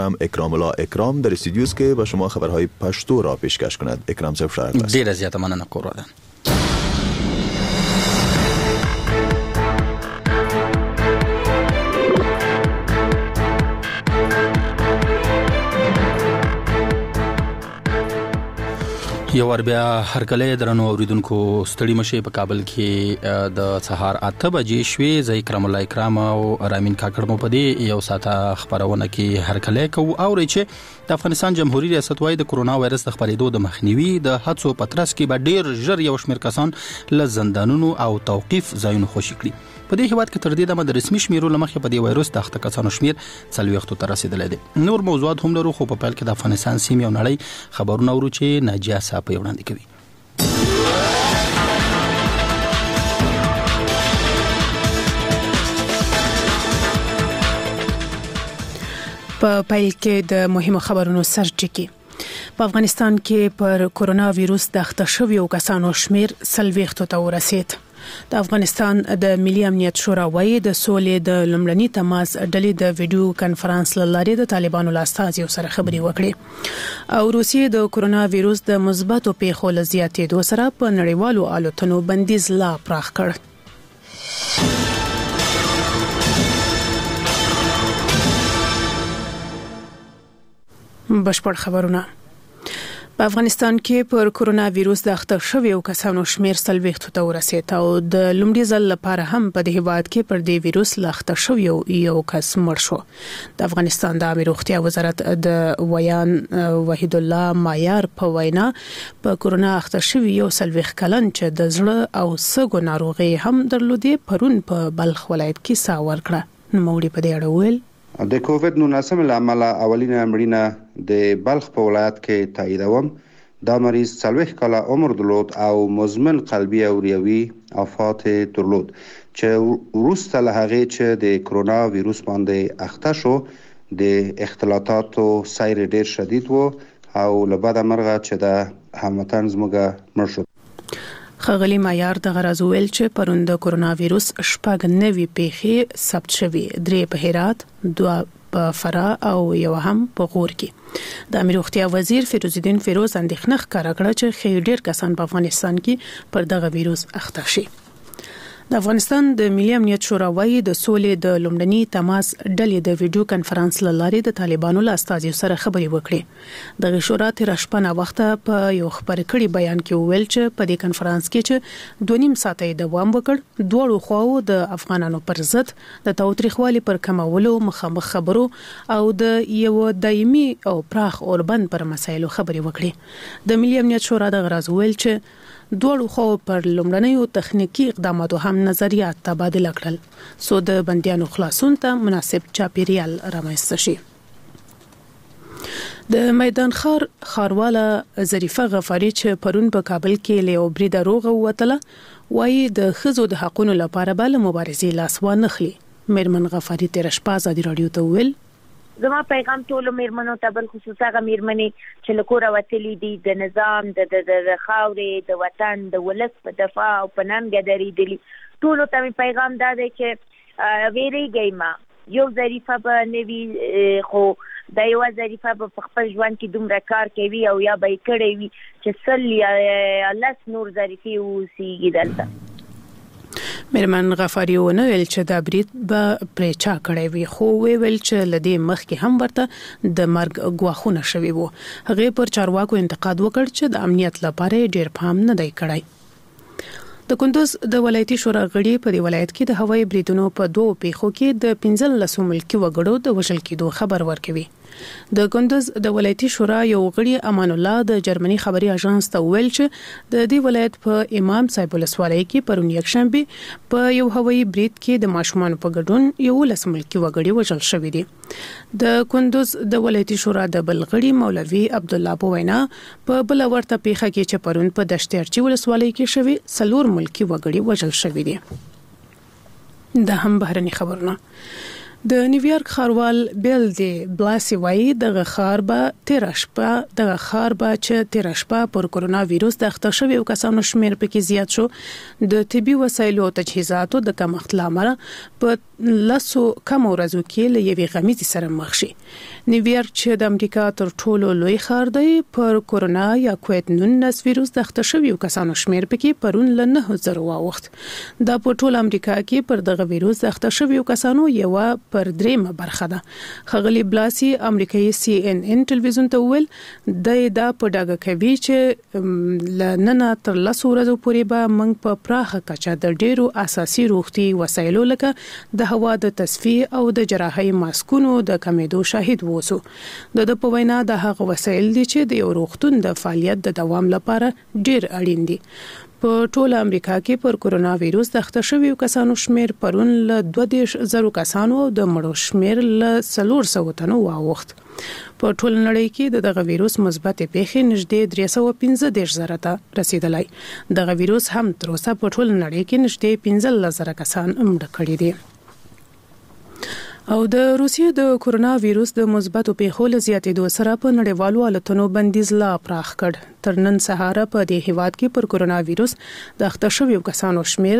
اکرام الله اکرام در استودیو است که به شما خبرهای پشتو را پیشکش کند. اکرام صاحب شارک است. ډیر زیاته مننه قربان. یو ور بیا هرکله درنو اوریدونکو ستړي مشه په کابل کې د سهار 8 بجې شوې. زه اکرام الله اکرام او رامین کاکړ مو په دې یو ساعته خبرونه کې هرکله کو او چې د افغانستان جمهوریت ریاست وايي د کرونا وایرس د خپرېدو د مخنیوي د هڅو په ترڅ کې به ډیر ژر یو شمېر کسان له زندانونو او توقيف ځایونو خوشي کړي. په دې هیواد کې تر دې دمه د رسمي شمیرو لمخې په دې وایرس د اخته کسانو شمیر 40 ته رسیدلی دی. نور موضوعات هم لرو خو په پیل کې د افغانستان سیمې او نړۍ خبرونه ورو چې ناجیه صاحب وړاندې کوي. په پیل کې د مهمو خبرونو سرټکی. په افغانستان کې پر کورونا وایرس د اخته شویو کسانو شمیر 40 ته ورسید. د افغانستان د ملي امنیت شورا وايي د سولې د لومړني تماس ډلې د ویډیو کانفرنس لارې د طالبانو لاستازي سره خبري وکړي او روسیې د کورونا وایرس د مثبتو پیښو له زیاتېدو سره په نړیوالو الوتنو بندیز لا پراخ کړ. بشپړ خبرونه. په افغانستان کې پر کورونا وایرس د اخته شویو کسانو شمیر 40 ته ورسید او د لومړي ځل لپاره هم په دې هیواد کې پر دې وایرس لاخته شویو یو کس مړ شو. د افغانستان د روغتیا وزارت د ویان وحید الله مایار په وینا په کورونا اخته شوی یو 40 کلن چې د زړه او سږو ناروغي هم درلودې پرون په بلخ ولایت کې ساور کړه. نوموړي په دې اړه ویل د کووډ 19 لامل اولینه مړینه د بلخ په ولایت کې تاییدوم. دا مریض 40 کاله عمر درلود او مزمن قلبي او ریوي آفات درلود چې وروسته له هغې چې د کرونا وایرس باندې اخته شو د اختلاطاتو سیر ډیر شدید و او له بده مرغه چې د هموطن زموږه مړ شو. خغلی معیار د غرض ویل چې پرون د کرونا وایرس شپږ نوي پیښې ثبت شوې. 3 په هرات، 2 په فراه او یو هم په غور کې. د امیر روغتیا وزیر فیروز الدین فیروز اندېښنه ښکاره کړه چې ډېر کسان په افغانستان کې پر دغه وایرس اخته شي. د افغانستان د ملي امنیت شورا وايي د سولې د لومړني تماس ډلې د ویډیو کانفرنس لارې د طالبانو لاستازي سره خبري وکړي. د شورا تر شپه نه وخت په یو خبر کړي بیان کې ویل چې په دې کانفرنس کې چې 2.5 ساعته دوام وکړ دوه خواو د افغانانو پر ضد د تاوتریخوالي پر کمولو مخامخ خبرو او د یو دایمي او پراخ اوربند پر مسایلو خبري وکړي. د ملي امنیت شورا د غرض ویل چې دوه خو پر لومړنیو تخنیکی اقداماتو هم نظریات تبادله کړل سو د بنديانو خلاصون ته مناسب چاپیریال رامنځته شي. د میدان خارواله ظریفه غفاری چې پرون په کابل کې له بریده روغه وتله وایي د خزو د حقوقو لپاره بل مبارزې لاس ونخلي. میرمن غفاری تر شپه ازادي رادیو ته ویل زما پیغام ټول میرمنو ته بل خصوصا غ میرمنې چې لکور وتلی دي د نظام د خاورې د وطن د ولس په دفاع او پننګ درېدلی ټول ته پیغام دا دی چې ویریږئ ما یو ظریفه به نوي خو د یو ظریفه په خپل ژوند کې دومره کار کوي او یا به کړی وي چې سل یا لس نور ظریفي اوسېږي دلته. میرمن غفاری ونه ویل چې دا برید به پرېچا کړی وي خو ویل چې لدې مخکې هم ورته د مرګ غواخونه شوی وو. هغه پر چارواکو انتقاد وکړ چې د امنیت لپاره ډیر پام نه دی کړی. د کندوز د ولایتي شورا غړي په ولایت کې د هوایي بریدونو په 2 پیښو کې د 15 ملکی وګړو د وژل کېدو خبر ورکوي. د کندوز د ولایتي شورا یو غړي امان الله د جرمني خبري اژانس ته ویل چې د دې ولایت په امام صاحب ولسوالۍ کې پرون یکشنبه په یو هوایي برید کې د ماشومان په ګډون یو لسملکی وګړي وژل شوی دي. د کندوز د ولایتي شورا د بلغړي مولوي عبد الله په وینا په بل ورته پیښه کې چې پرون په دشتيرچی ولسوالۍ کې شوی 4 ملکی وګړي وژل شوی دي. د هم بهرني خبرونه د نیویارک خاروال بیل دی بلاسي وای د خار به تیر شپه پر کورونا وایرس د اخته شویو کسانو شمیر پکې زیات شو. د طبي وسایلو او تجهیزاتو د کمښت لامل په لاسو کم ورځو کې له یوې غمیزې سره مخ شي. نیویارک چې د امریکا تر ټولو لوی ښار دی پر کورونا یا کووید-19 ویروس د اخته شویو کسانو شمیر پکې پرون له 9000 واوښت. دا په ټول امریکا کې پر دغه ویروس د اخته شویو کسانو یو پر دریمه برخه ده. خغلی بلاسي امریکایي CNN ټلویزیون ته ویل دا په ډاګه کوي چې لننه تر 10 ورځې پورې به موږ په پراخه کچه د ډیرو اساسي روغتي وسایلو لکه د هوا د تصفیه او د جراحي ماسکونو د کمیدو شاهد ووسو. د په وینا د هغه وسایل دي چې د یو روغتون د فعالیت د دوام لپاره ډیر اړین دي. په ټول امریکا کې پر کورونا ویروس د اخته شویو کسانو شمیر پرون له 20,000 کسانو او د مړو شمیر له 400 تنو واوښت. په ټول نړۍ کې دغه ویروس مثبت پیښې نږدې 315,000 ته رسیدلی. دغه ویروس هم تر اوسه په ټول نړۍ کې نږدې 15,000 کسان مړه کړي دي. او د روسیې د کورونا ویروس د مثبتو پیښو له زیاتېدو سره په نړیوالو الوتنو بندیز لا پراخ کړ. تر نن سهار په دې هیواد کې پر کورونا ویروس د اخته شویو کسانو شمیر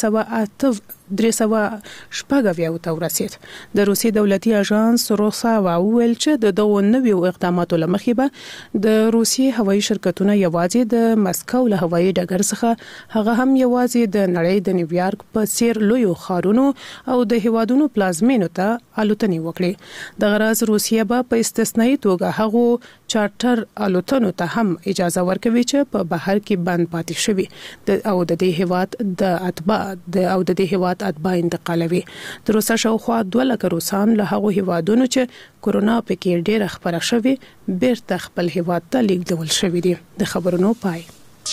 380 ته ورسید. د روسي دولتي اژانس روسا وویل چې د دغو نویو اقداماتو لمخې به د روسي هوایي شرکتونه یوازې د مسکو له هوایي ډګر څخه هغه هم یوازې د نړۍ د نیویارک په څیر لویو ښارونو او د هیوادونو پلازمینو ته الوتنې وکړي. د غرض روسیه به په استثنایی توګه هغو چارټر الوتنو ته هم اجازه ورکوي چې په بهر کې بند پاتې شوي او د دې هیواد اتباع انتقالوي. د روسا شاوخوا 2 لک روسان له هغو هیوادونو چې کورونا پکې ډېر خبره شوي بیرته خپل هیواد ته لیږدول شوي دي. د خبرونو پای.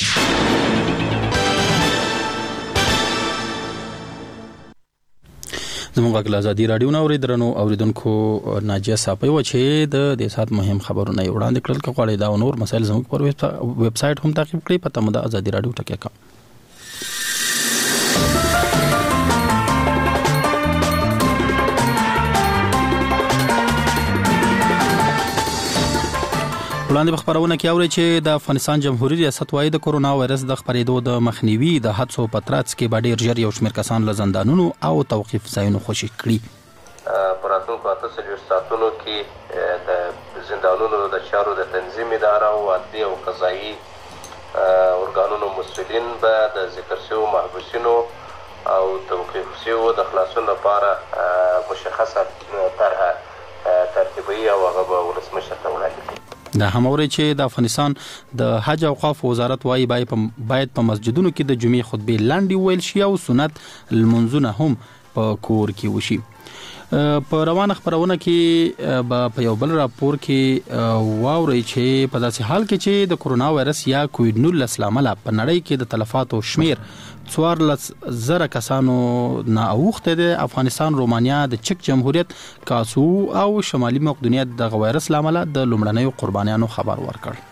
زموږ غږ آزادي رادیو نو درنو اوریدونکو ناجیه صاحب و چې د دې سات مهم خبرونه وړاندې کړل کړي دا نور مسایل زموږ پر ویب سټ هم تعقیب کړئ پته مو د آزادي رادیو ټکی کا. وړاندې خبرونه کې اوري چې د افغانستان جمهوریت ریاست وايي د کورونا وایرس د خپرېدو د مخنیوي د حادثو په ترڅ کې به ډېر ژر یو شمېر کسان له زندانونو او توقيف ځایونو خوشي کړي. په راتلونکو 48 ساعتونو کې د زندانونو د چارو د تنظیم اداره او عدلي او قضایي ارګانونو مسؤلین به د ذکر شویو محبوسینو او توقيف شویو د خلاصون لپاره مشخصه طرحه ترتیبي او هغه ولسمشر ته وړاندې کړي. دا هم اوري چې د افغانستان د حج او اوقاف وزارت وايي باید په مسجدونو کې د جمعې خطبه لاندې ویل شي او سنت المنځونه هم په کور کې وشي. په روانه خبرونه کې په یو بل راپور کې واوري چې په داسې حال کې چې د کورونا وایرس یا کووید-19 لامل په نړۍ کې د تلفاتو شمیر 14,000 کسانو نه اوخته د افغانستان، رومانیا، د چک جمهوریت، کاسو او شمالي مقدونیت د وایرس لامل د لومړنیو قربانیانو خبر ورکړ.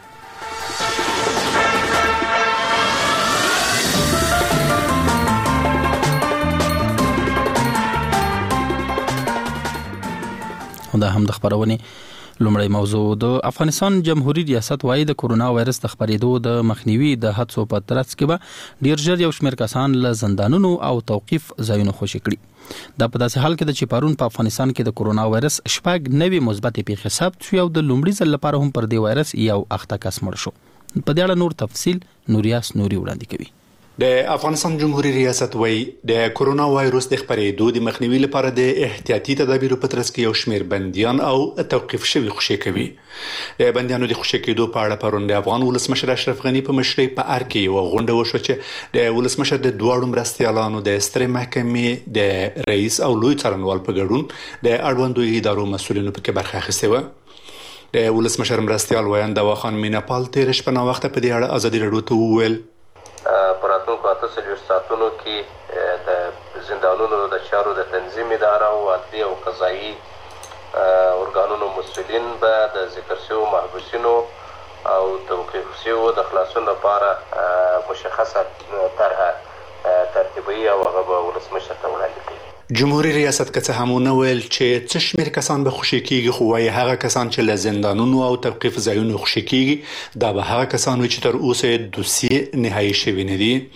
دا هم د خبرونه لومړی موضوع. د افغانستان جمهوریت ریاست وايي د کورونا وایرس د خپرېدو د مخنیوي د حادثو په ترڅ کې به ډیر ژر یو شمېر کسان له زندانونو او توقيف ځایونو خوشي کړي. دا په داسې حال کې د چپارون په افغانستان کې د کورونا وایرس شپږ نوي مثبت پیښې ثبت شوې او د لومړي ځل لپاره هم پر دې وایرس یو اخته کس مړ شو. په دې اړه نور تفصیل نوریاس نوري وړاندې کوي. د افغانستان جمهوریت ریاست وايي د کورونا وایرس د خپرېدو د مخنیوي لپاره د احتیاطي تدابیرو په ترڅ کې یو شمېر بندیان او توقيف شوي خوشي کوي. د بندیانو د خوشي کېدو په اړه پرون د افغان ولسمشر اشرف غني په مشرۍ په ار کې یو غونډه وشوه چې د ولسمشر د دوه مرستيالانو د سترې محکمې د رئیس او لوی څارنوال په ګډون د اړوندو ادارو مسؤلینو په کې برخه اخیسته و. د ولسمشر مرستيال ویاند واخان میناپال تیر شپه نو وخت په دې اړه آزادي رادیو ته وویل په راتلونکو 48 ساعتونو کې د زندانونو د چارو د تنظیم اداره او عدلي او قضایي ارګانونو مسؤلین به د ذکر شویو محبوسینو او توقيف شویو د خلاصون لپاره مشخصه طرحه ترتیبي او هغه ولسمشر ته وړاندې کړي. جمهوریت ریاست که څه هم نه ویل چې څه شمېر کسان به خوشي کیږي، خو وايي هغه کسان چې له زندانونو او توقيف ځایونو خوشي کیږي دا به هغه کسان وي چې تر اوسه دوسیه نهایی شوی نه دي.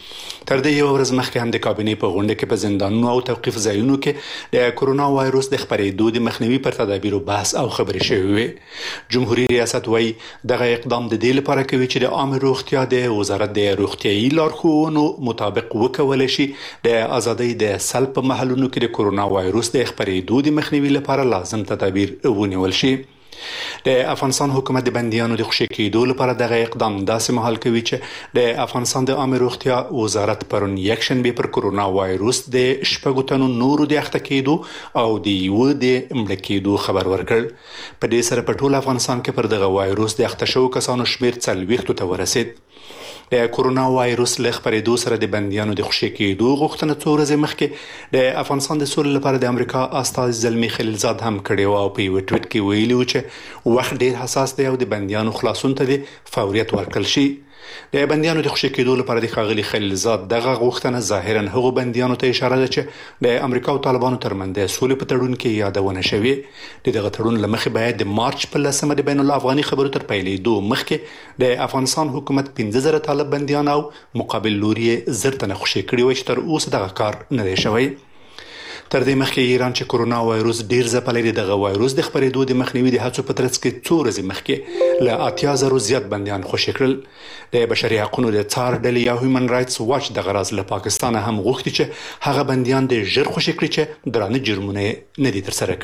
تر دې یو ورځ مخکې هم د کابینې په غونډه کې په زندانونو او توقيف ځایونو کې د کرونا وایروس د خپرېدو د مخنیوي پر تدابیرو بحث او خبرې شوې وي. جمهوریت ریاست وايي دغه اقدام د دې لپاره کوي چې د عامه روغتیا د وزارت د روغتيایي لارښوونو مطابق وکول شي د ازادۍ د سلب په محلونو کې د کرونا وایروس د خپرېدو د مخنیوي لپاره لازم تدابیر ونیول شي. د افغانستان حکومت د بنديانو د خوشي کېدو لپاره دغه اقدام داسې مهال کوي چې د افغانستان د عامه روغتیا وزارت پرون یکشنبه پر کرونا وایروس د شپږو تنو نورو د اخته کېدو او د یو د مړ کېدو خبر ورکړ. په دې سره په ټول افغانستان کې پر دغه وایروس د اخته شوو کسانو شمیر 40 ته ورسید. د کرونا وایروس له خپرېدو سره د بنديانو د خوشي کېدو غوښتنه څو ورځې مخکې د افغانستان د سولې لپاره د امریکا استازي زلمی خلیلزاد هم کړی و او په یو ټویټ کې ویلي و چې وخت ډیر حساس دی او د بنديانو خلاصون ته د فوریت ورکړل شي. د بنديانو د خوشي کېدو لپاره د ښاغلي خلیلزاد دغه غوښتنه ظاهرا هغو بنديانو ته اشاره ده چې د امریکا او طالبانو ترمنځ د سولې په تړون کې یادونه شوې. دغه تړون لمخې باید د مارچ په 10مه د بین الافغاني خبرو تر پیلېدو مخکې د افغانستان حکومت 15000 طالب بنديان او مقابل لوري زرتنه خوشي کړي وي چې تر اوسه دغه کار نه دی شوی. تر دې مخکې ایران چې کرونا وایروس ډیر ځپلی دی دغه وایروس د خپرېدو د مخنیوي د هڅو په ترڅ کې څو ورځې مخکې له 80,000 زیات بندیان خوشي کړل. د بشري حقوقو د څار ډلې یا هیومن رائټس واچ دغه راز له پاکستان هم غوښتي چې هغه بندیان د ژر خوشي کړي چې درانه جرمونه نه دي ترسره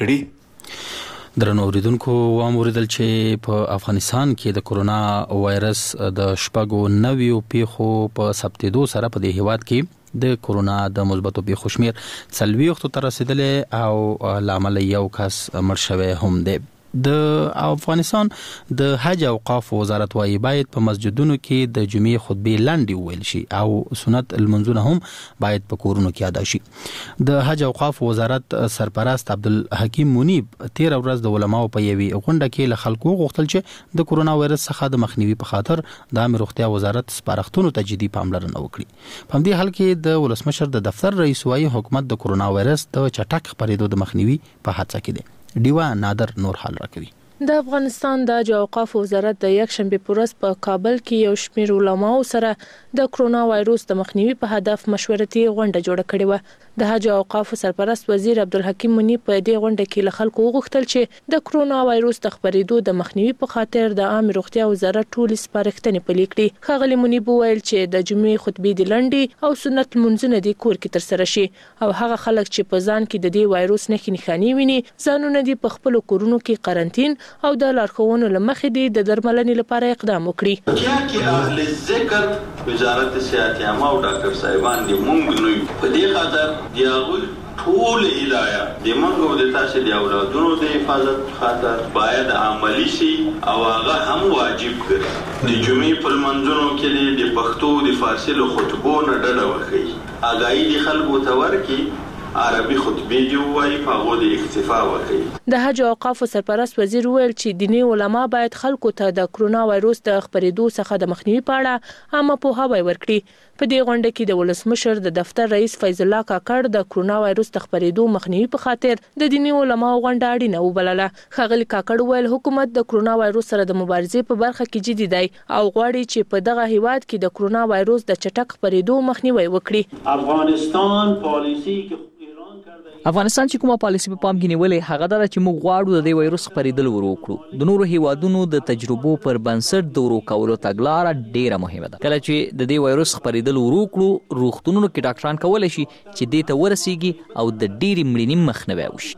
کړي. درنو اوریدونکو واموریدل چې په افغانستان کې د کرونا وایرس د شپږو نویو پیښو په ثبتېدو سره په دې هیواد کې د کرونا د مثبتو پیښو شمیر 40 ته رسیدلې او لامل یو کس مړ شوی هم دی. د افغانستان د حج او اوقاف وزارت وايي باید په مسجدونو کې د جمعې خطبه لاندې ویل شي او سنت المنځونه هم باید په کورونو کې ادا شي. د حج او اوقاف وزارت سرپرست عبدالحکیم منیب 13 ورځ د علماو په یوي غونډه کې له خلکو غوښتل چې د کرونا وایرس څخه د مخنیوي په خاطر د عامه روغتیا وزارت سپارښتنو ته جدي پاملرنه وکړي. په دې حال کې د ولسمشر د دفتر رئیس وايي حکومت د کرونا وایرس د چټک خپرېدو د مخنیوي په هڅه کې دی. دیوا نادر نور حال راکوي. د افغانستان د حج او اوقاف وزارت د یکشنبه په ورځ په کابل کې یو شمېر علماو سره د کرونا وایروس د مخنیوي په هدف مشورتي غونډه جوړه کړې و. د حج او اوقاف سرپرست وزیر عبدالحکیم منیب په دې غونډه کې له خلکو وغوښتل چې د کرونا وایروس د خپرېدو د مخنیوي په خاطر د عامه روغتیا وزارت ټول سپارښتنې پلي کړي. ښاغلي منیب وویل چې د جمعې خطبې د لنډې او سنت منځونه د کور کې ترسره شي او هغه خلک چې په ځان کې د دې وایروس نښې نښانې ویني ځانونه دي په خپل کورونو کې قرنټین او د لارښوونو لمخې د درملنې لپاره اقدام وکړي. چې اهل ذکر وزارت صحت عامه او ډاکټر صاحبان دې مونږ نو په دې خاطر دی هغه ټول هدايه د منګو د تاسو د اولادونو د حفاظت خاطر باید عملی شي او هغه هم واجب کړي. د جمعې په منځونو کې د پښتو د فارسی له خطبو نه ډډه وکړي. اګای د خلکو ته ورکی عربي خطبه دی وایي په هغه د اکتفا وکړي. د حج او اوقاف سرپرست وزیر ویل چې دیني علما باید خلکو ته د کرونا وایروس د خپرېدو څخه د مخنیوي په اړه عامه پوهاوی ورکړي. په دې غونډه کې د ولسمشر د دفتر رئیس فیض الله کاکړ د کرونا وایروس د خپرېدو مخنیوي په خاطر د دیني علما غونډه اړینه وبلله. ښاغلي کاکړ ویل حکومت د کرونا وایروس سره د مبارزې په برخه کې جدي دی او غواړي چې په دغه هیواد کې د کرونا وایروس د چټک خپرېدو مخنیوي وکړي. افغانستان چې کومه پالیسي په پام کې نیولې هغه دا چې موږ غواړو د دې وایروس خپرېدل ورو کړو. د نورو هیوادونو د تجربو پر بنسټ د ورو کولو تګلاره ډیره مهمه ده. کله چې د دې وایروس خپرېدل ورو کړو روغتونونو کې ډاکټران کولای شي چې دې ته ورسیږي او د ډېری مړینې مخنیوی وشي.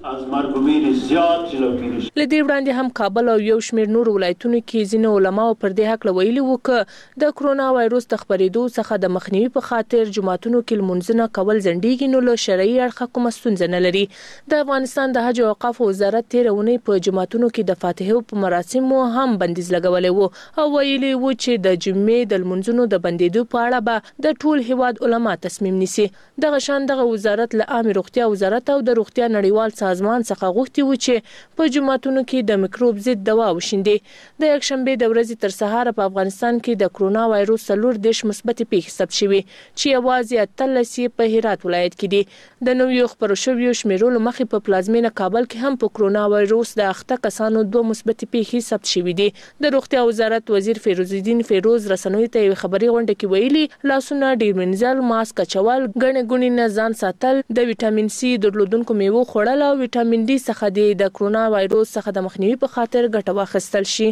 لدې وړاندې هم کابل او یو شمېر نور ولایتونو کې ځینې علماو پر دې حق ویلي وو چې د کرونا وایروس د خپرېدو څخه د مخنیوي په خاطر جماعتونو کې لمونځونه کول ځنډیږي نو له شرعي اړخه کومه ستونزه نه لري. د افغانستان د حج او اوقاف وزارت 13 اونۍ په جماعتونو کې د فاتحه په مراسمو هم بندیز لګولې وو او ویلي وو چې د جمعې د لمونځونو د بندیدو په اړه به د ټول هیواد علما تصمیم نیسي. دغه شان دغه وزارت له عامه روغتیا وزارت او د روغتیا نړیوال سازمان څخه غوښتي وو چې په جماعتونو کې د میکروب ضد دوا وشیندي. د یکشنبه د ورځې تر سهار په افغانستان کې د کرونا وایروس 14 مثبت پیښې ثبت شوې چې یوازې 13 په هرات ولایت کې دي. د نویو خبرو شویو شویو شمیرولو مخې په پلازمینه کابل کې هم په کرونا وایروس د اخته کسانو 2 مثبت پیښې ثبت شوې دي. د روغتیا وزارت وزیر فیروز الدین فیروز رسنوي ته خبري غونډه کې ویلي لاسونه ډیر منځل، ماسک اچول، ګڼې ګونې نه ځان ساتل، د وټامین سي درلودونکو میوو خوړل او وټامین ډي څخه د کرونا وایروس څخه د مخنیوي په خاطر ګټه واخیستل شي.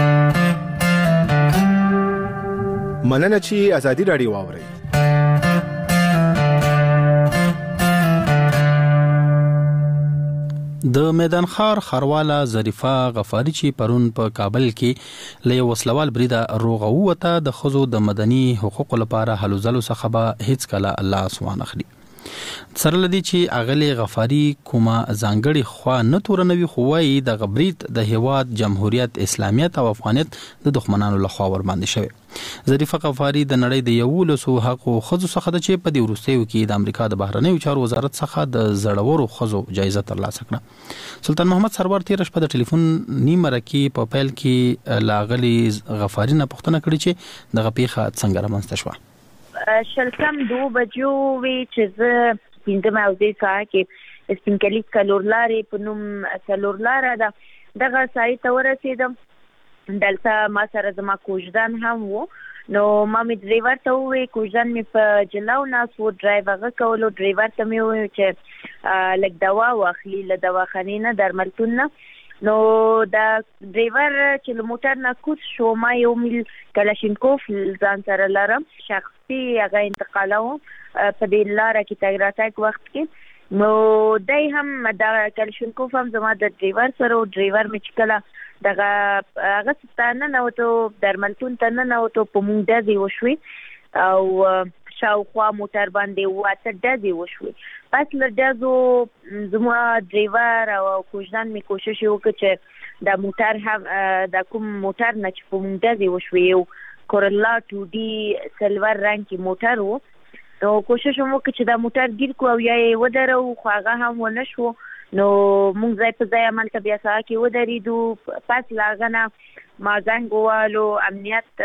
مننه چې ازادي راډیو واوري. د میدان خار خرواله ظریفه غفاری چې پرون په کابل کې له وسلوال بریده روغه وته د خزو د مدني حقوقو لپاره هلو ځلو څخه به هیڅ کله الله سبحانه اخلي. سره لدی چې اغلی غفاری کومه ځانګړي خوا نه تورنوي خو وايي د غبرید د هیواد جمهوریت اسلامیت او افغانیت د دښمنانو لخوا ور باندې شوی. ظریفه غفاری د نړۍ د یو لسو حقوقو خزو څخه د چې په دی وروستیو کې د امریکا د بهرنیو چارو وزارت څخه د زړورو خزو جایزه ترلاسه کړه. سلطان محمد سرور تیر شپه د ټلیفون نیمه کې په پیل کې لاغلی غفاری نه پوښتنه کړې چې د غپیخه څنګه رامنځته شوه. شلکم 2 بجو وی چې زه پینځم او دې ساعه کې سپینکلی کلورلارې په نوم کلورلاره دغه سایه ته ورسېدم. دلته ما سره زما کوژدان هم وو، نو ما مې ډرایور ته وویل کوژدان مې په جلاو ناست و، ډرایو هغه کولو. ډرایور ته مې وویل چې لږ دوا واخلي له دواخانې نه درملتون نه. نو دا ډرایور چې له موټر نه کوز شو، ما یو میل کلاشینکوف ځان سره لرم، شخصي هغه انتقالوم په دې لاره کې تګ راتګ وخت کې. نو دای هم دا کلاشینکوف هم زما د ډرایور سره، او ډرایور مې چې کله دغه هغه ستانه نه وته درملتون ته نه وته په مونږ دځي وشوي او شاوخوا موټر باندې واته دځي وشوي. پس له دځو زما ډرایور او کوژدان می کوشش وکړ چې د موټر هم د کوم موټر نه چې په مونږ دځي وشوي یو کورولا 2D سلور رنګ کې موټر وو. نو کوشش مو وکړ چې دا موټر ګیر کو او یا یې ودرو، خو هغه هم ونه شو. نو مونږ ځای په ځای عمل ته بیا ساعه کې ودرېدو. پس لاغنه ما زنګ ووالو امنیت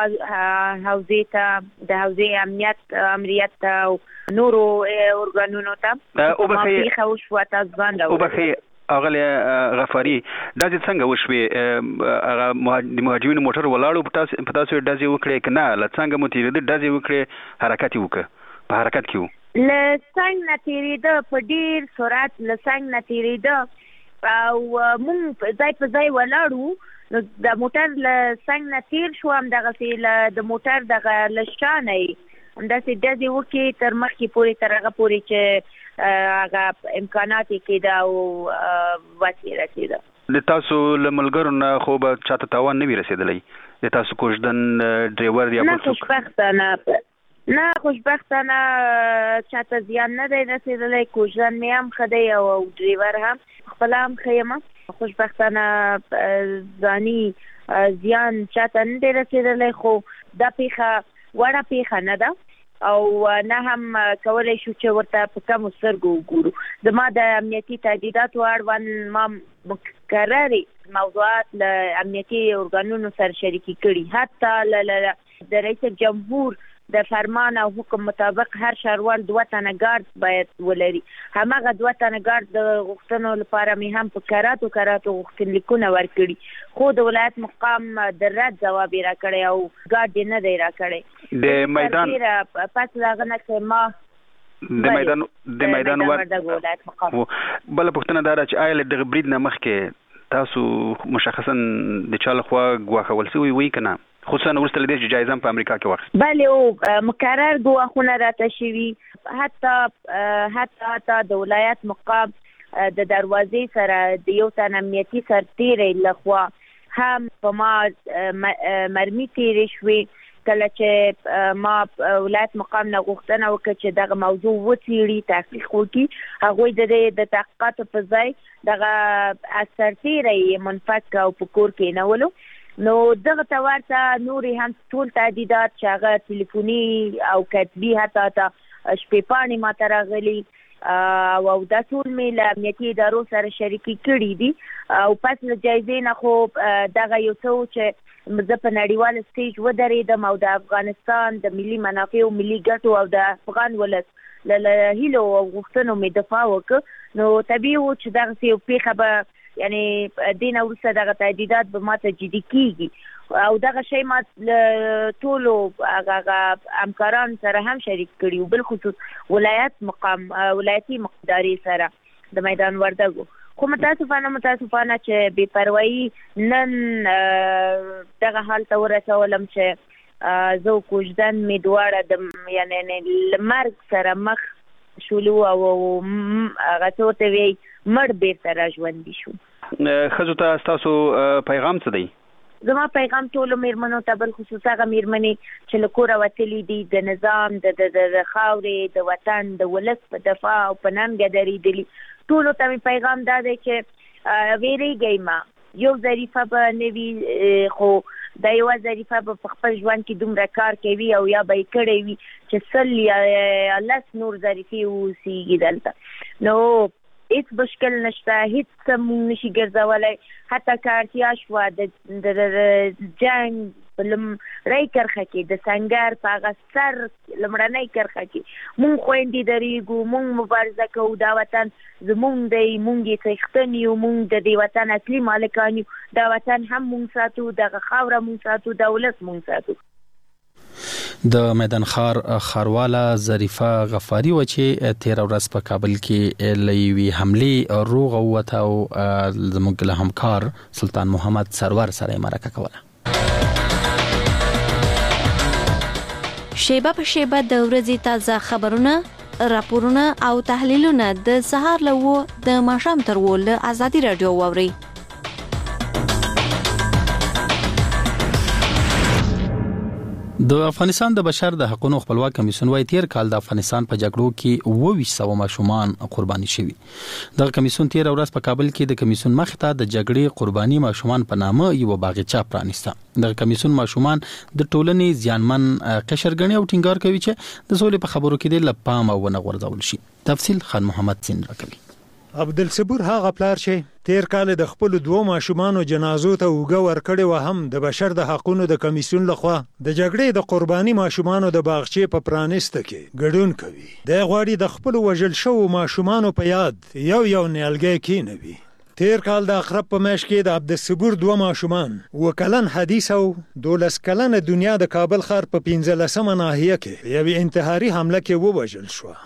حوزې ته، د حوزې امنیت امریت ته او نورو ارګانونو ته. ما پیښه وشوه تاسو باندې وبخي اغلی غفاری داسې څنګه وشوي؟ هغه د مهاجرینو موټر ولاړو په تاسو داسې وکړې که نه؟ له څنګه مو تېرېده داسې وکړې حرکت یې وکړه؟ په حرکت کې وو له څنګ نه تېرېده، په ډېر سرعت له څنګ نه تېرېده او مونږ ځای په ځای ولاړو. نو د موټر له څنګ نه تېر شو، همدغسې د موټر دغه له شا نه یې همداسې ډزې وکړې تر مخکې پورې، تر هغه پورې چې هغه امکانات یې کېده او وسې رسېده. د تاسو له ملګرو نه خو به چاته تاوان نه وي رسېدلی؟ د تاسو کوژدن ډرایور یا بل څوک؟ نه خوشبختانه چاته زیان نه دی رسېدلی. کوژدن مې هم ښه دی او ډرایور هم خپله هم ښه یم. خوشبختانه ځاني زیان چاته نه دی رسېدلی، خو دا پیښه وړه پیښه نه ده او نه هم کولی شو چې ورته په کمو سترګو وګورو. زما د امنیتي تهدیداتو اړوند ما مکررې موضوعات له امنیتي ارګانونو سره شریکي کړي. حتی د رئیس جمهور د فرمان او حکم مطابق هر شهروال 2 تنه ګارد باید ولري. همغه 2 تنه ګارد د غوښتنو لپاره مې هم په کراتو غوښتنلیکونه ورکړي، خو د ولایت مقام د رد ځواب یې راکړی او ګارد یې نه دی راکړی. د میدان پس له هغه نه چې ما د میدان بله پوښتنه دا ده چې آیا له دغه برید نه مخکې تاسو مشخصا د چا لخوا ګواښول سوي وي که نه؟ خصوصا وروسته له دې چې جایزه په امریکا کې واخیسته. بله او مکرر ګواښونه راته شوي، حتی د ولایت مقام د دروازې سره د یو تن امنیتي سرتیری لخوا هم په ما مرمي تېرې شوې. کله چې ما ولایت مقام نه غوښتنه وکړه چې دغه موضوع وڅېړي، تحقیق وکړي، هغوی د تحقیقاتو په ځای دغه سرتیری منفک او په کور کې نولو. نو دغه ته ورته نورې هم ټول تهدیدات چې هغه تلیفوني او کتبي حتی شپې پاڼې ماته راغلي او دا ټول مې له امنیتي ادارو سره شریکي کړي دي. او پس له جایزې نه خو دغه یو څه چې زه په نړیوال سټیج ودرېدم او د افغانستان د ملي منافعو، ملي ګټو او د افغان ولس له هیلو او غوښتنو مې دفاع وکړه. نو طبيعي و چې دغه یو پیښه به یعنی دین وروسته دغه تهدیدات به ماته جدي کیږي او دغه شی ما ټولو هغه همکاران سره هم شریک کړي بل خصوص ولایتي مقداري سره د میدان وردګو خو متاسفانه چې بې پروايي نن دغه حال ته ورسولم چې زه کوژدن می دواړه د یعنی لمرګ سره مخ شولو او هغه څه وی مړ بیرته را ژوندي شو. ښځو ته ستاسو پیغام څه دی؟ زما پیغام ټولو میرمنو ته بل خصوص هغه میرمنې چې له کوره وتلي دي د نظام د خاورې د وطن د ولس په دفاع او په ننګه درېدلي ټولو ته مې پیغام دا دی چې ویریږئ ما یو ظریفه به نه وي خو دا یوه ظریفه به په خپل ژوند کې دومره کار کوي او یا به یې کړی وي چې 100 یا 10 نور ظریفې اوسېږي دلته نو هیڅ مشکل نشته هیڅ څه مونږ نشي ګرځولی حتی که اړتیا شوه د جنګ په لومړۍ کرښه کې د سنګر په هغه سر لومړنۍ کرښه کې مونږ خویندې درېږو مونږ مبارزه کوو دا وطن زمونږ دی مونږ یې څښتن یو مونږ د دې وطن اصلي مالکان یو دا وطن هم مونږ ساتو دغه خاوره مونږ ساتو د ولس مونږ ساتو. د میدان خارواله ظریفه غفاری و چې 13 ورځ په کابل کې لوي حمله روغ وته او زموږ له همکار سلطان محمد سرور سره مرکه کوله. شیبه په شیبه د ورځې تازه خبرونه راپورونه او تحلیلونه د سهار له د ماښام تر ول ازادي رادیو واوري. د افغانستان د بشر د حقوقو خپلواک کمیسیون وايي تیر کال د افغانستان په جګړو کې 2200 ماشومان قرباني شوي. د کمیسیون 13 ورځ په کابل کې د کمیسیون مخ ته د جګړې قرباني ماشومان په نامه یو باغچه پرانیسته. د کمیسیون ماشومان د ټولنې زیانمن قشرګنې او ټینګار کوي چې د سولې په خبرو کې د لپام او نه غورځول شي. تفصیل خان محمد سین راکوي. عبدالصبور هغه پلار چې تیر کال د خپل 2 ماشومانو جنازو ته وګ ورکړي و هم د بشر د حقوقو د کمیسیون لخوا د جګړې د قرباني ماشومانو د باغچې په پرانیسته کې ګډون کوي. د غواړي د خپل وژل شو ماشومانو په یاد یو نیالګي کینوي. تیر کال د اقرب په میاشت کې د عبدالصبور 2 ماشومان وکلن حدیث او 12 کلن دنیا د کابل ښار په 15مه ناحیه کې یو انتحاري حمله کې ووژل شو.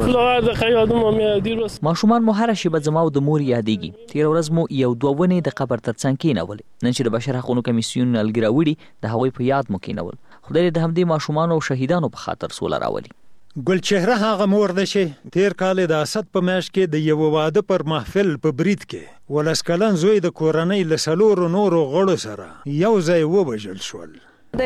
ماشومان مو هر شي به زما د مور یادېږي. تیر ورځ مو یو 2 ونې د قبر ترڅنګ کېنول. نن چې د بشر حقوقو کمیسیون الګراوړي د هغوی په یاد مو کېنول. خدای دې د همدې ماشومان او شهیدانو په خاطر سوله راولي. ګلچهره هغه مور ده چې تیر کال د اسد په میاشت کې د یو واده پر محفل په برید کې ولسکلن زوی د کورنۍ له 4 نورو غړو سره یو ځای ووژل شول.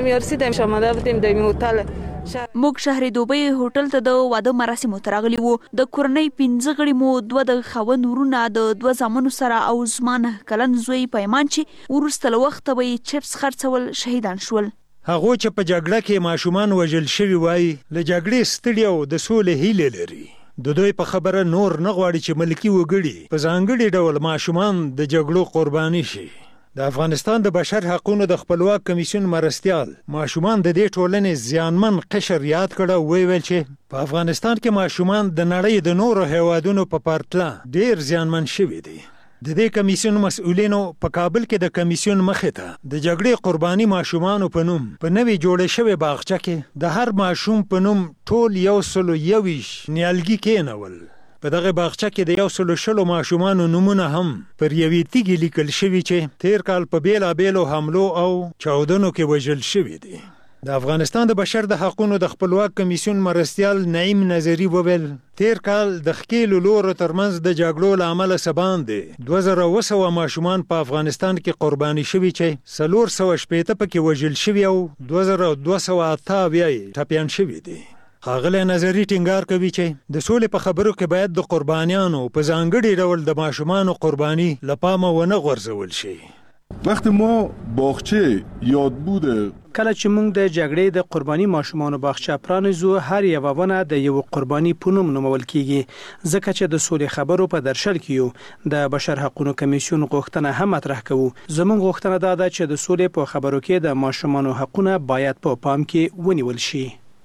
موږ شهر دوبۍ هوټل ته د واده مراسمو ته راغلي وو. د کورنۍ 15 غړي مو 2 د خاوند ورونه د 2 زامنو سره او زمانه کلن زوی پیمان چې ورسته له وخت به چپس خرڅول شهیدان شول. هغه چې په جګړه کې ماشومان وژل شوی وای له جګړې ستړي او د سولې هیله لري. د دوی په خبره نور نه غواړي چې ملکی وګړي په ځانګړي ډول ماشومان د جګړو قرباني شي. د افغانستان د بشر حقوقو د خپلواک کمیسیون مرستیال ماشومان د دې ټولنې زیانمن قشر یاد کړه ویل چې په افغانستان کې ماشومان د نړۍ د نورو هیوادونو په پرتله ډیر زیانمن شوي دي. د دې کمیسیون مسؤلینو په کابل کې د کمیسیون مخې ته د جګړې قرباني ماشومانو په نوم په نوې جوړې شوې باغچه کې د هر ماشوم په نوم ټول 121 نیالګي کېنول. په دغه باغچه کې د 120 ماشومانو نمونه هم پر یوې تیږې لیکل شوي چې تیر کال په بیلابیلو حملو او چاودنو کې وژل شوي دي. د افغانستان د بشر د حقوقو د خپلواک کمیسیون مرستیال نعیم نظری وویل تیر کال د خکیلو لورو ترمنځ د جګړو له امله سباندې 2200 ماشومان په افغانستان کې قرباني شوي چې 480 پکې وژل شوي او 2288 ټپیان شوي دي. ښاغلی نظری ټینګار کوي چې د سولې په خبرو کې باید د قربانیانو په ځانګړي ډول د ماشومانو قرباني له پامه ونه غورځول شي. وقتی ما باغچه یاد بوده کله چې موږ د جګړې د قرباني ماشومانو باغچه پرانیزو هر یو ونه د یو قرباني په نوم نومول کیږي ځکه چې د سولې خبرو په درشل کې د بشر حقوقو کمیسیون غوښتنه هم مطرح کوو. زموږ غوښتنه دا ده چې د سولې په خبرو کې د ماشومانو حقونه باید په پام کې ونیول شي.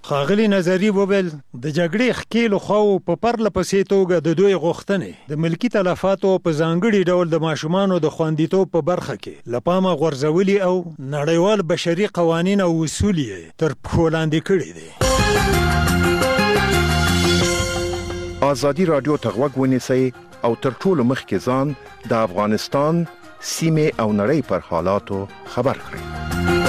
ښاغلي نظري وویل د جګړې ښکېلو خواو په پرله پسې توګه د دوی غوښتنې د ملکي تلفاتو په ځانګړي ډول د ماشومانو د خوندیتوب په برخه کې له پامه غورځولي او نړیوال بشري قوانین او اصول یې تر پښو لاندې کړي دي. ازادي رادیو ته غوږ ونیسئ او تر ټولو مخکې ځان د افغانستان سیمې او نړۍ پر حالاتو خبر کړئ.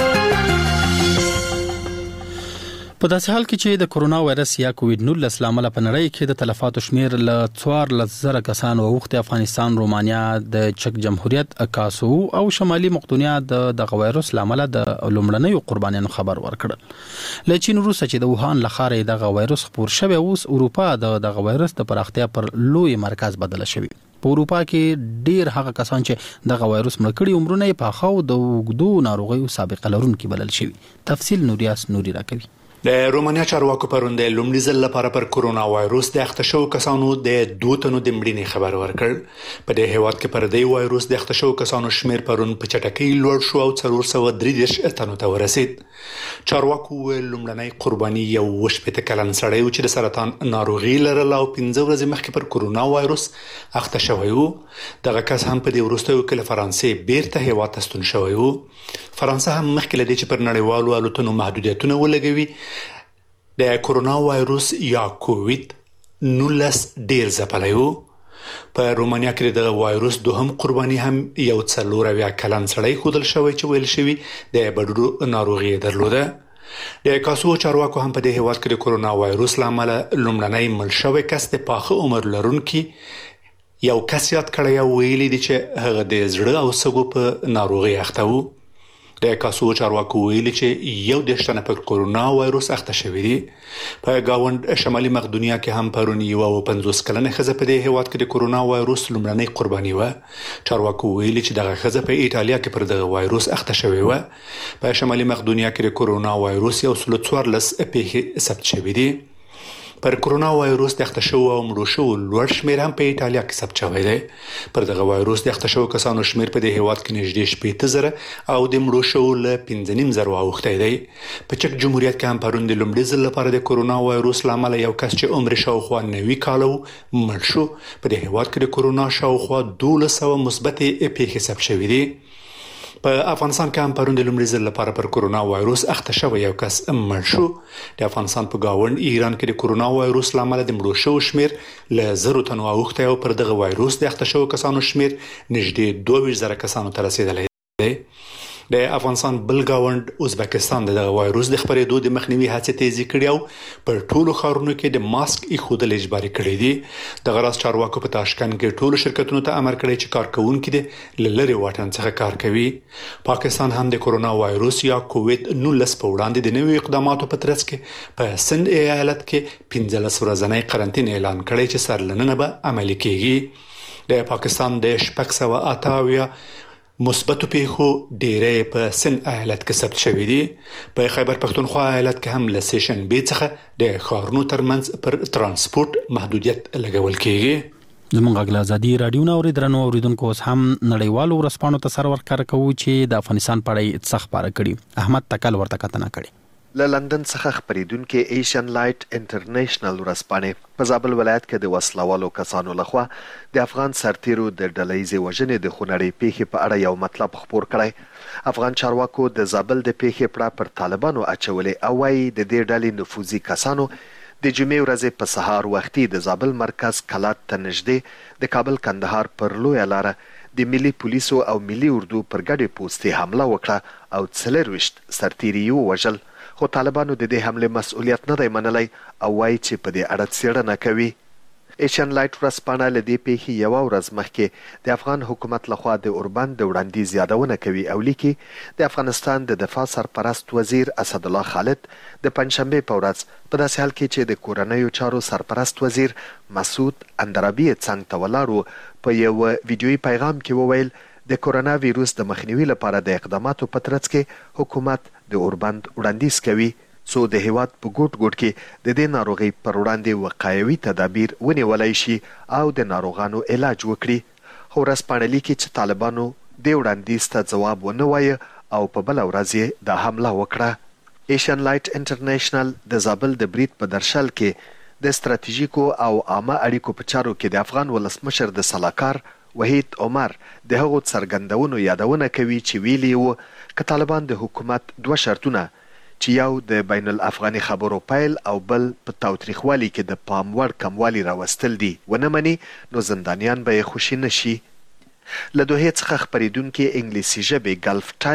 په داسې حال کې چې د کورونا وایرس یا کووډ-19 لامل په نړۍ کې د تلفاتو شمیر له 14,000 کسانو اوښته افغانستان، رومانیا، د چک جمهوریت، کاسو او شمالي مقدونیا د وایرس لامل د لومړنیو قربانیانو خبر ورکړل. له چین وروسته چې د ووهان لخرې د وایرس خپور شوی، اوس اروپا د وایرس د پراختیا پر لوی مرکز بدل شوی. په اروپا کې ډیر هغه کسان چې د وایرس مړ کړي عمرونه په خاو د وګړو ناروغیو سابقه لرونکي بلل شوی. تفصیل نوریاس نوري راکوي. د رومانیا چارواکو پرون د لومړي ځل لپاره پر کورونا وایروس د اختشو کسانو د 2 تنو د مړینې خبر ورکړ. په دې هیواد کې پر دې وایروس د اختشو کسانو شمیر پرون په چټکۍ لوړ شو او 433 تنو ته ورسید. چارواکو لومړنۍ قرباني یو وشپته کلن سړی و چې د سرطان ناروغي لرله او 15 ورځې مخکې پر کورونا وایروس اخته شوی و. دغه کس هم په دې وروستیو کې له فرانسې بیرته هیواد ته ستون شوی و. فرانسه هم مخکې له دې چې پر نړیوالو الوتنو محدودیتونه ولګوي د کورونا وایروس یا کووډ-19 ډیر ځپلی و. په رومانیا کې د وایروس دوهم قرباني هم یو 40 کلن سړی ښودل شوی چې ویل شوی د بډرو ناروغي درلوده. د کاسو چارواکو هم په دې هیواد کې د کورونا وایروس لامل لومړنی مړ شوی کس د پاخه عمر لرونکي یو کس یاد کړی او ویلي دي چې هغه د زړه او سږو په ناروغي اخته و. د کاسو چارواکو ویلي چې یو دشتنه پر کورونا وایروس اخته شوی دی. په گاوند شمالي مقدونیا کې هم پرون یو 50 کلنه ښځه په دې هیواد کې د کورونا وایروس لومړنۍ قرباني و. چارواکو ویلي چې دغه ښځه په ایټالیا کې پر دغه وایروس اخته شوی و. په شمالي مقدونیا کې د کورونا وایروس یو 14 پیښې ثبت شوې دي. پر کورونا وایروس د اخته شو او مړو شو لوړ شمیر هم په ایټالیا کې ثبت شوی دی. پر دغه وایروس د اخته شو کسانو شمیر په دې هیواد کې نږدې 70,000 او د مړو شو له 15,000 اوښتی دی. په چک جمهوریت کې هم پرون د لومړي ځل لپاره د کورونا وایروس لامل یو کس چې عمر شاوخوا 90 کال مړ شو. په دې هیواد کې د کورونا شاوخوا 1200 مثبت پیښې ثبت شوې دي. په افغانستان کې هم پرون د لومړي ځل لپاره پر کورونا وایروس اخته شوی یو کس مړ شو. د افغانستان په گاوند ایران کې د کورونا وایروس لامل د مړو شو شمیر له 0 تنو اوښتی او پر دغه وایروس د اخته شو کسانو شمیر نږدې 22,000 کسانو ته رسیدلی دی. د افغانستان بل گاوند ازبکستان د وایروس د خپرېدو د مخنیوي هڅې تیزی کړي او پر ټولو ښارونو کې د ماسک ایښودل اجباري کړي دي. د غراس چارواکو په تاشکند کې ټولو شرکتونو ته امر کړی چې کارکونکي د لری واټن څخه کار کوي. پاکستان هم د کورونا وایروس یا کووډ-19 په وړاندې د نویو اقداماتو په ترڅ کې په سند ایالت کې 15 ورځنی قرنطین اعلان کړی چې سرلننه به عملي کیږي. د پاکستان د 628 مثبتو پیښو ډیرې په سن ایالت کې ثبت شوې دي. په خیبر پختونخوا ایالت کې هم له سیشن بي څخه د ښارونو ترمنځ پر ترانسپورت محدودیت لګول کیږي. زموږ غږ ازادي رادیو نو درنو اوریدونکو اوس هم نړیوالو ورسپانو ته سر ورکړ کوي چې د افغانستان په اړه څه خبره کړي. احمد تکل ورته کتنه کړي. له لندن څخه خبرېدونکو ایشین لایټ انټرنیشنل ورسپانې په زابل ولایت کې د وسلوالو کسانو لخوا د افغان سرتیرو د ډلهیزې وژنې د خونړۍ پیښې په اړه یو مطلب خپور کړی. افغان چارواکو د زابل د پیښې پړه پر طالبانو اچولې او وايي د دې ډلې نفوذي کسانو د جمعې ورځې په سهار وختي د زابل مرکز کلات ته نږدې د کابل کندهار پر لویه لاره د ملي پولیسو او ملي اردو پر ګډې پوستې حمله وکړه او 24 سرتیري ووژل. خو طالبانو د دې حمله مسؤلیت نه دی منلی او وایي چې په دې اړه څېړنه کوي. ایشین لایټ ورځپاڼه له دې پیښې یوه ورځ مخکې د افغان حکومت لخوا د اوربند د وړاندیز یادونه کوي او لیکي د افغانستان د دفاع سرپرست وزیر اسدالله خالد د پنجشنبې په ورځ په داسې حال کې چې د کورنیو چارو سرپرست وزیر مسعود اندرابي څنګ ته ولاړ و په یو ویډیویي پیغام کې وویل د کورونا ویروس د مخنیوي لپاره د اقداماتو په ترڅ کې حکومت د اوربند وړاندیز کوي څو د هیواد په ګوټ ګوټ کې د دې ناروغۍ پر وړاندې وقایوي تدابیر ونیولای شي او د ناروغانو علاج وکړي. خو ورځپاڼه لیکي چې طالبانو دې وړاندیز ته ځواب ونه وایه او په بله ورځ یې دا حمله وکړه. ایشین لایټ انټرنیشنل د زابل د برید په درشل کې د ستراتیژیکو او عامه اړیکو په چارو کې د افغان ولسمشر د سلاکار وحید عمر د هغو څرګندونو یادونه کوي چې ویلي وو که طالبان د حکومت دوه شرطونه چې یو د بین الافغاني خبرو پیل او بل په تاوتریخوالي کې د پام وړ کموالی راوستل دي ونه مني نو زندانیان به یې خوشي نشي. له دوحې څخه خپرېدونکې انګلیسي ژبې ګلف